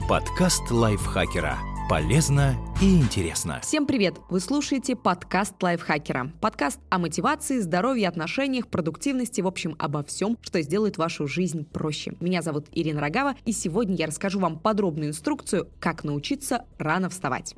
Подкаст лайфхакера. Полезно и интересно. Всем привет! Вы слушаете подкаст лайфхакера. Подкаст о мотивации, здоровье, отношениях, продуктивности, в общем, обо всем, что сделает вашу жизнь проще. Меня зовут Ирина Рогава, и сегодня я расскажу вам подробную инструкцию, как научиться рано вставать.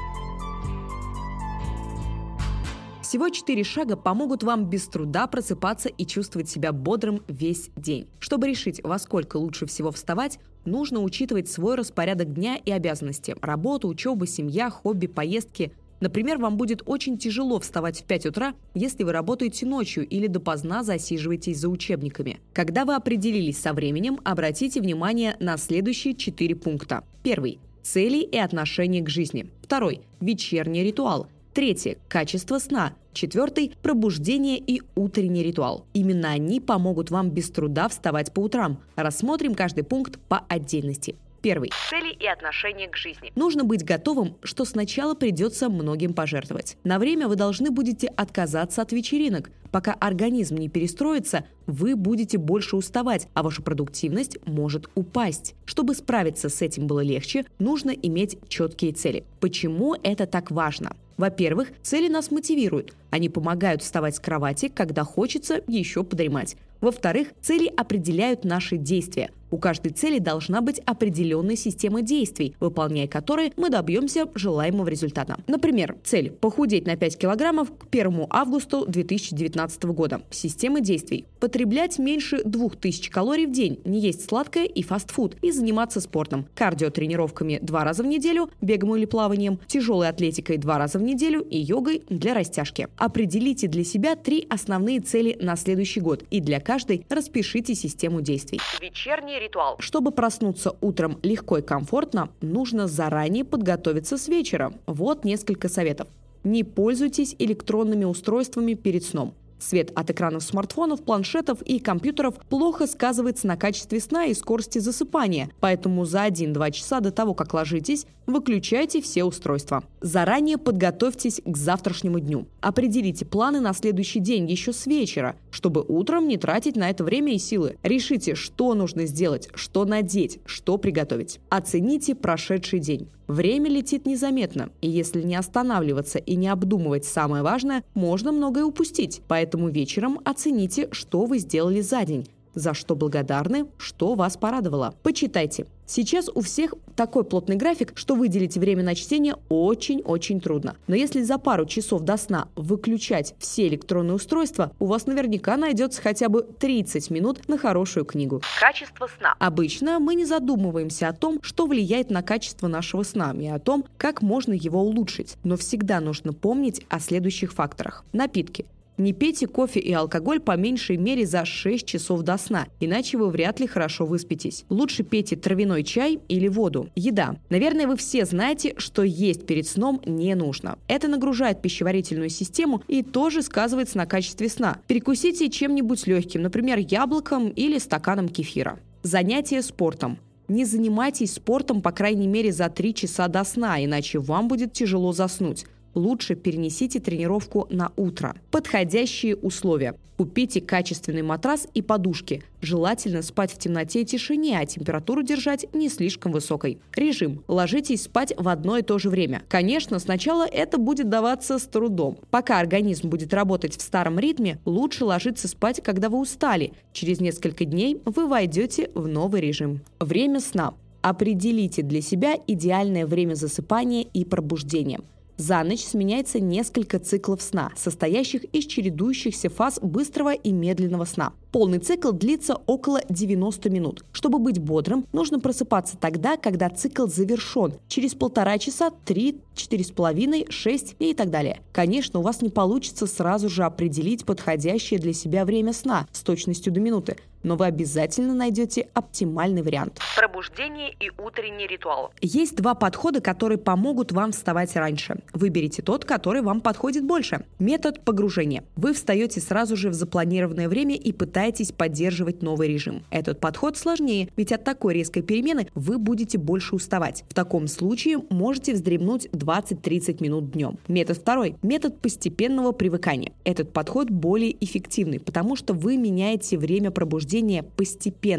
Всего 4 шага помогут вам без труда просыпаться и чувствовать себя бодрым весь день. Чтобы решить, во сколько лучше всего вставать, нужно учитывать свой распорядок дня и обязанности: работа, учеба, семья, хобби, поездки. Например, вам будет очень тяжело вставать в 5 утра, если вы работаете ночью или допоздна засиживаетесь за учебниками. Когда вы определились со временем, обратите внимание на следующие 4 пункта. Первый – цели и отношения к жизни. Второй – вечерний ритуал. Третий – качество сна. Четвертый – пробуждение и утренний ритуал. Именно они помогут вам без труда вставать по утрам. Рассмотрим каждый пункт по отдельности. Первый. Цели и отношения к жизни. Нужно быть готовым, что сначала придется многим пожертвовать. На время вы должны будете отказаться от вечеринок. Пока организм не перестроится, вы будете больше уставать, а ваша продуктивность может упасть. Чтобы справиться с этим было легче, нужно иметь четкие цели. Почему это так важно? Во-первых, цели нас мотивируют. Они помогают вставать с кровати, когда хочется еще подремать. Во-вторых, цели определяют наши действия. У каждой цели должна быть определенная система действий, выполняя которые мы добьемся желаемого результата. Например, цель – похудеть на 5 килограммов к 1 августа 2019 года. Система действий – потреблять меньше 2000 калорий в день, не есть сладкое и фастфуд, и заниматься спортом. Кардиотренировками 2 раза в неделю, бегом или плаванием, тяжелой атлетикой 2 раза в неделю и йогой для растяжки. Определите для себя 3 основные цели на следующий год, и для каждой распишите систему действий. Вечерний ритуал. Чтобы проснуться утром легко и комфортно, нужно заранее подготовиться с вечера. Вот несколько советов. Не пользуйтесь электронными устройствами перед сном. Свет от экранов смартфонов, планшетов и компьютеров плохо сказывается на качестве сна и скорости засыпания, поэтому за 1-2 часа до того, как ложитесь, выключайте все устройства. Заранее подготовьтесь к завтрашнему дню. Определите планы на следующий день еще с вечера, чтобы утром не тратить на это время и силы. Решите, что нужно сделать, что надеть, что приготовить. Оцените прошедший день. Время летит незаметно, и если не останавливаться и не обдумывать самое важное, можно многое упустить. Поэтому вечером оцените, что вы сделали за день, за что благодарны, что вас порадовало. Почитайте. Сейчас у всех такой плотный график, что выделить время на чтение очень-очень трудно. Но если за пару часов до сна выключать все электронные устройства, у вас наверняка найдется хотя бы 30 минут на хорошую книгу. Качество сна. Обычно мы не задумываемся о том, что влияет на качество нашего сна и о том, как можно его улучшить. Но всегда нужно помнить о следующих факторах. Напитки. Не пейте кофе и алкоголь по меньшей мере за 6 часов до сна, иначе вы вряд ли хорошо выспитесь. Лучше пейте травяной чай или воду. Еда. Наверное, вы все знаете, что есть перед сном не нужно. Это нагружает пищеварительную систему и тоже сказывается на качестве сна. Перекусите чем-нибудь легким, например, яблоком или стаканом кефира. Занятия спортом. Не занимайтесь спортом по крайней мере за 3 часа до сна, иначе вам будет тяжело заснуть. Лучше перенесите тренировку на утро. Подходящие условия. Купите качественный матрас и подушки. Желательно спать в темноте и тишине, а температуру держать не слишком высокой. Режим. Ложитесь спать в одно и то же время. Конечно, сначала это будет даваться с трудом. Пока организм будет работать в старом ритме, лучше ложиться спать, когда вы устали. Через несколько дней вы войдете в новый режим. Время сна. Определите для себя идеальное время засыпания и пробуждения. За ночь сменяется несколько циклов сна, состоящих из чередующихся фаз быстрого и медленного сна. Полный цикл длится около 90 минут. Чтобы быть бодрым, нужно просыпаться тогда, когда цикл завершен. Через 1,5 часа, 3, 4,5, 6 и так далее. Конечно, у вас не получится сразу же определить подходящее для себя время сна с точностью до минуты, но вы обязательно найдете оптимальный вариант. Пробуждение и утренний ритуал. Есть 2 подхода, которые помогут вам вставать раньше. Выберите тот, который вам подходит больше. Метод погружения. Вы встаете сразу же в запланированное время и пытаетесь поддерживать новый режим. Этот подход сложнее, ведь от такой резкой перемены вы будете больше уставать. В таком случае можете вздремнуть 20-30 минут днем. Метод второй. Метод постепенного привыкания. Этот подход более эффективный, потому что вы меняете время пробуждения постепенно.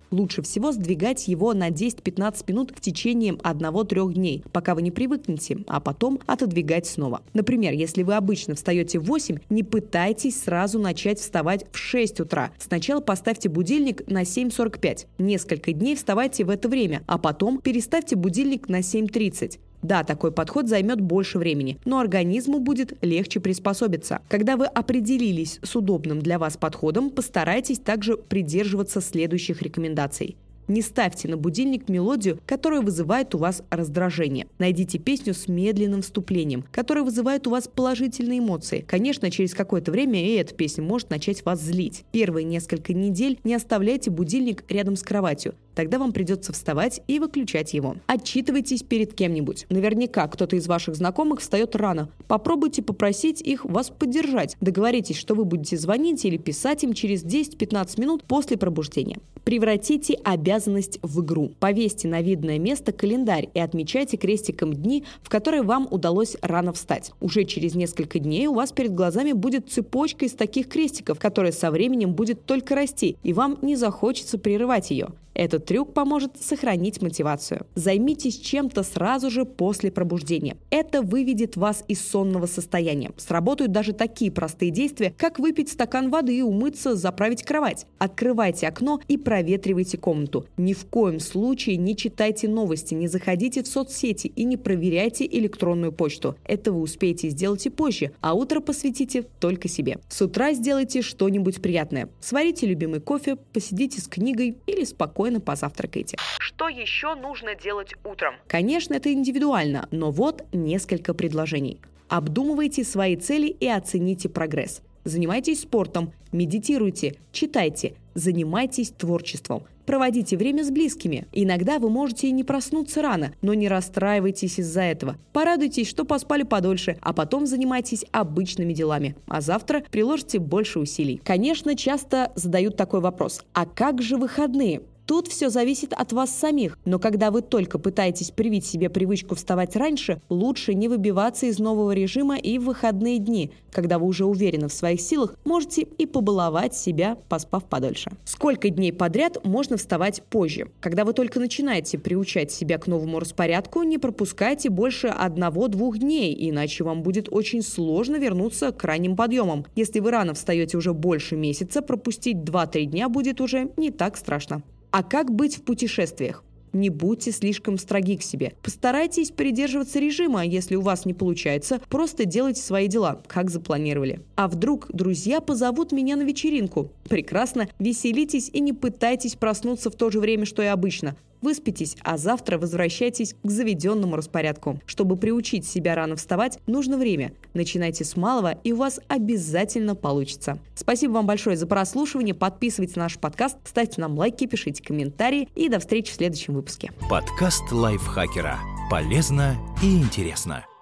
Лучше всего сдвигать его на 10-15 минут в течение 1-3 дней, пока вы не привыкнете, а потом отодвигать снова. Например, если вы обычно встаете в 8, не пытайтесь сразу начать вставать в 6 утра. Сначала поставьте будильник на 7:45. Несколько дней вставайте в это время, а потом переставьте будильник на 7:30. Да, такой подход займет больше времени, но организму будет легче приспособиться. Когда вы определились с удобным для вас подходом, постарайтесь также придерживаться следующих рекомендаций. Не ставьте на будильник мелодию, которая вызывает у вас раздражение. Найдите песню с медленным вступлением, которая вызывает у вас положительные эмоции. Конечно, через какое-то время и эта песня может начать вас злить. Первые несколько недель не оставляйте будильник рядом с кроватью. Тогда вам придется вставать и выключать его. Отчитывайтесь перед кем-нибудь. Наверняка кто-то из ваших знакомых встает рано. Попробуйте попросить их вас поддержать. Договоритесь, что вы будете звонить или писать им через 10-15 минут после пробуждения. Превратите обязанность в игру. Повесьте на видное место календарь и отмечайте крестиком дни, в которые вам удалось рано встать. Уже через несколько дней у вас перед глазами будет цепочка из таких крестиков, которая со временем будет только расти, и вам не захочется прерывать ее. Этот трюк поможет сохранить мотивацию. Займитесь чем-то сразу же после пробуждения. Это выведет вас из сонного состояния. Сработают даже такие простые действия, как выпить стакан воды, умыться, заправить кровать. Открывайте окно и проветривайте комнату. Ни в коем случае не читайте новости, не заходите в соцсети и не проверяйте электронную почту. Это вы успеете сделать и позже, а утро посвятите только себе. С утра сделайте что-нибудь приятное. Сварите любимый кофе, посидите с книгой или спокойно позавтракайте. Что еще нужно делать утром? Конечно, это индивидуально, но вот несколько предложений. Обдумывайте свои цели и оцените прогресс. Занимайтесь спортом, медитируйте, читайте, занимайтесь творчеством. Проводите время с близкими. Иногда вы можете и не проснуться рано, но не расстраивайтесь из-за этого. Порадуйтесь, что поспали подольше, а потом занимайтесь обычными делами. А завтра приложите больше усилий. Конечно, часто задают такой вопрос: а как же выходные? Тут все зависит от вас самих, но когда вы только пытаетесь привить себе привычку вставать раньше, лучше не выбиваться из нового режима и в выходные дни. Когда вы уже уверены в своих силах, можете и побаловать себя, поспав подольше. Сколько дней подряд можно вставать позже? Когда вы только начинаете приучать себя к новому распорядку, не пропускайте больше 1-2 дней, иначе вам будет очень сложно вернуться к ранним подъемам. Если вы рано встаете уже больше месяца, пропустить 2-3 дня будет уже не так страшно. А как быть в путешествиях? Не будьте слишком строги к себе. Постарайтесь придерживаться режима, а если у вас не получается, просто делайте свои дела, как запланировали. А вдруг друзья позовут меня на вечеринку? Прекрасно, веселитесь и не пытайтесь проснуться в то же время, что и обычно. Выспитесь, а завтра возвращайтесь к заведенному распорядку. Чтобы приучить себя рано вставать, нужно время. Начинайте с малого, и у вас обязательно получится. Спасибо вам большое за прослушивание. Подписывайтесь на наш подкаст, ставьте нам лайки, пишите комментарии. И до встречи в следующем выпуске. Подкаст лайфхакера. Полезно и интересно.